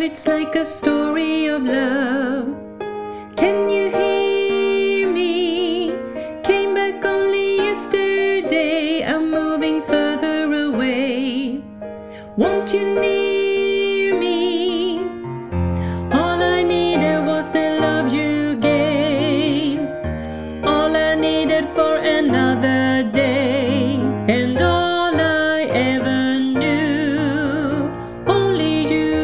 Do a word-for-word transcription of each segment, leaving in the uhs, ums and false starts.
it's like a story of love. Can you hear me? Came back only yesterday. I'm moving further away. Won't you near me? All I needed was the love you gave. All I needed for another day. And all I ever knew, only you.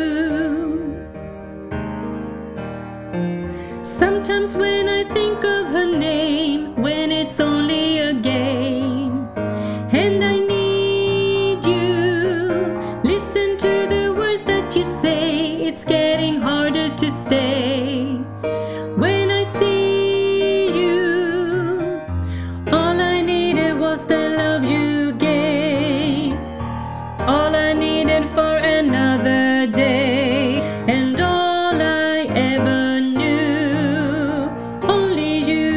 Sometimes when I think of her name, when it's only a game, and I need you, listen to the words that you say. It's getting harder to stay. When I see you, all I needed was the love you gave. All I needed for another day. And all I ever knew, only you.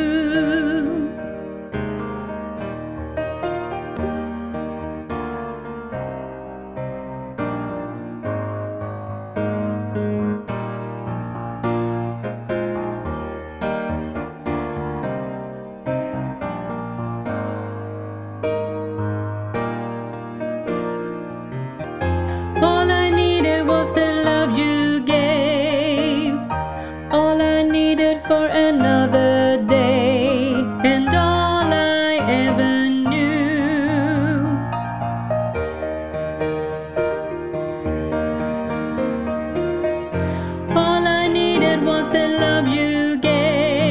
All I needed was the love you gave. All I needed for another day. And all I ever knew. All I needed was the love you gave.